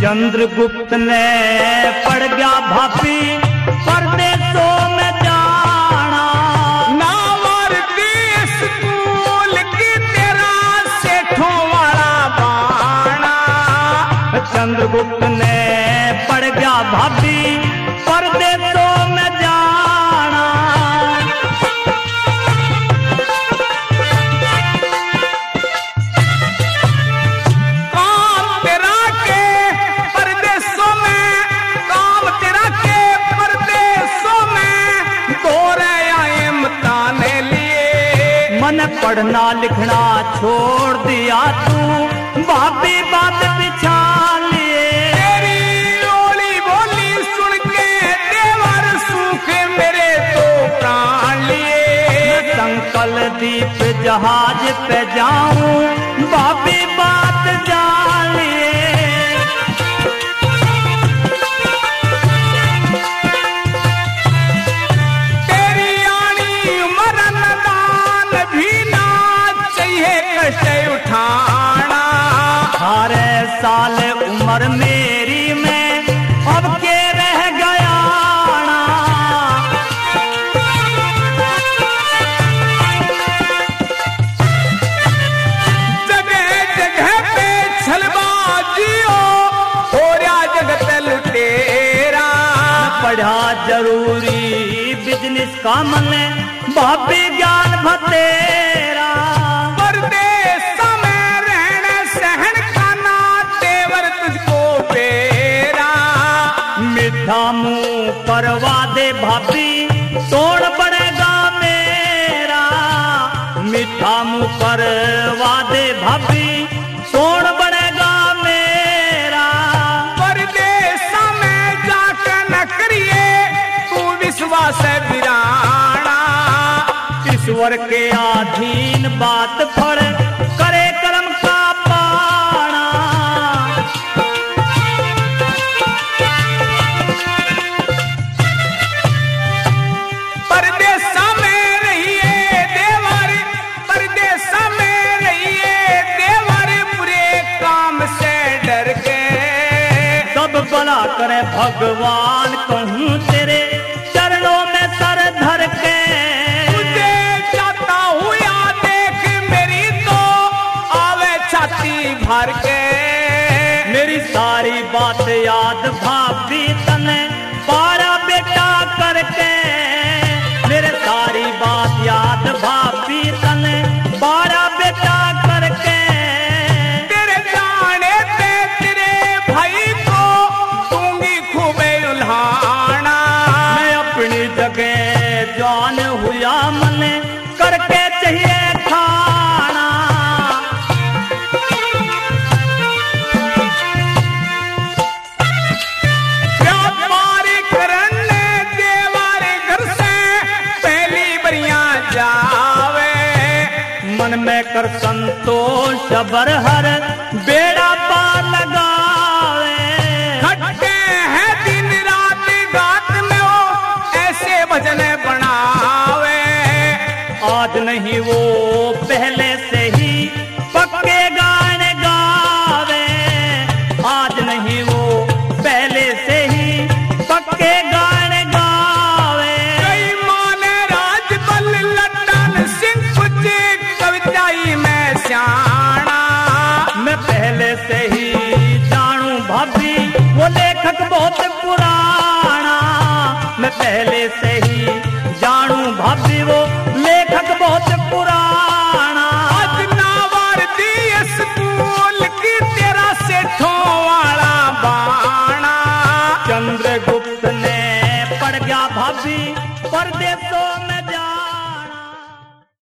चंद्रगुप्त ने पड़ गया भाभी परदेशों में जाना। नावर देश स्कूल की तेरा सेठों वाला बाना। चंद्रगुप्त ने पड़ गया भाभी परदेशों में जाना। काम तेरा के परदेशों में, काम तेरा के परदेशों में तोरे आए मताने लिए। मन पढ़ना लिखना छोड़ दिया तू भाभी बात बिछा लिए। तेरी ओली बोली सुन के देवर सूखे मेरे तो प्राण लिए। संकल दीप जहाज पे जाऊं भाभी बात जान लिए। तेरी आनी मरण दान भी ना चाहिए कष्ट उठाना। सारे साल उम्र मेरी में अब के रह गया ना। जगह जगह पे छलबाजियो हो रहा जगत लुटेरा। पढ़ा जरूरी बिजनेस का मन भाभी ज्ञान भतेरा। परदेश में रहने सहन खाना तेवर तुझको बेरा। मीठा मुंह करवा दे भाभी तोड़ पड़ेगा मेरा। मीठा मुंह करवा दे भाभी तोड़ पड़ेगा मेरा। परदेश में जाकर न करिए तू विश्वास बिराना। ईश्वर के अधीन बात फड़ करे कर्म का पाना। परदेश में रहिए देवर, परदेश में रहिए देवर बुरे काम से डर के। सब भला करे भगवान कहूँ तेरे चरणों में सर धर के। तुझे चाहता हूँ या देख मेरी तो आवे छाती भर के। मेरी सारी बात याद भाभी तने पारा बेटा करके। मेरे सारी बात याद भाभी तने पारा बेटा करके। तेरे जाने पे तेरे भाई को दूंगी खूबे उल्हाना। मैं अपनी जगह जान हुआ मन करके चाहिए खाना। व्यापारी करने देवारे घर से पहली बरियां जावे। मन में कर संतोष बरहर बेड़ा पार लगावे। खटके हैं दिन रात गात में वो ऐसे भजन बनावे। आज नहीं वो पहले से ही पक्के गाने गावे। आज नहीं वो पहले से ही पक्के गाने गावे। कई माने राजबल लट्टन सिंह कुछ कविताई में स्याना। मैं पहले से ही जानू भाभी वो लेखक बहुत पुराना। मैं पहले से ही